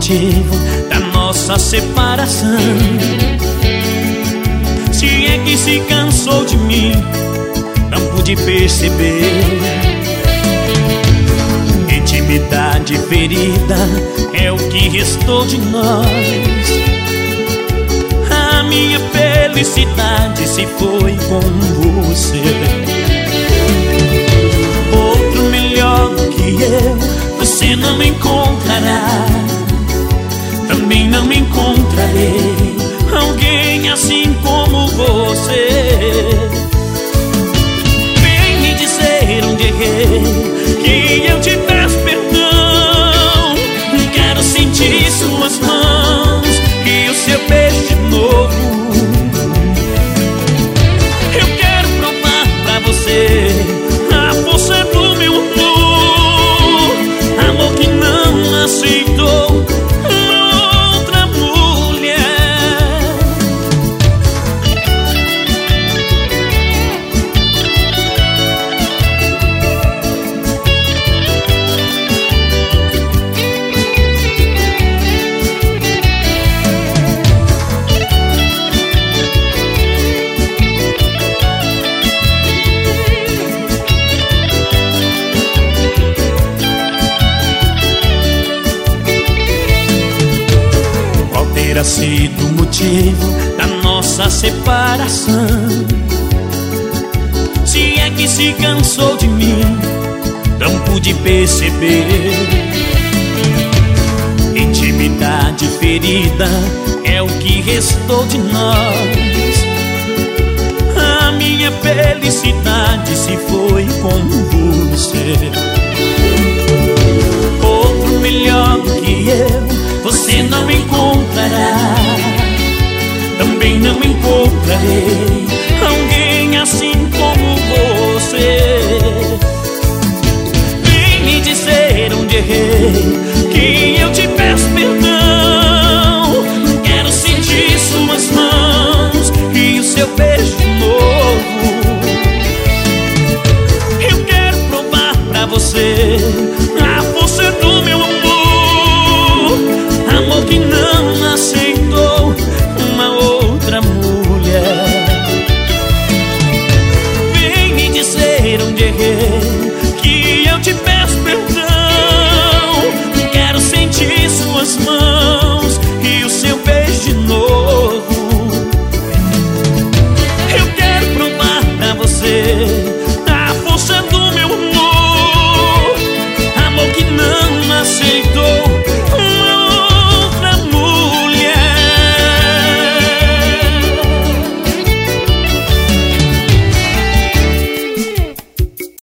motivo da nossa separação. Se é que se cansou de mim, não pude perceber. Intimidade ferida é o que restou de nós. A minha felicidade se foi com você. Outro melhor do que eu você não encontrará. Também não encontrarei alguém assim como você. Vem me dizer onde errei, que eu te peço perdão. Quero sentir suas mãos e o seu beijo de novo. Eu quero provar pra você a força do meu amor, amor que não aceitou outra mulher. Terá sido o motivo da nossa separação. Se é que se cansou de mim, não pude perceber. Intimidade ferida é o que restou de nós. A minha felicidade se foi com você. Outro melhor do que eu você não encontrará. Também não encontrarei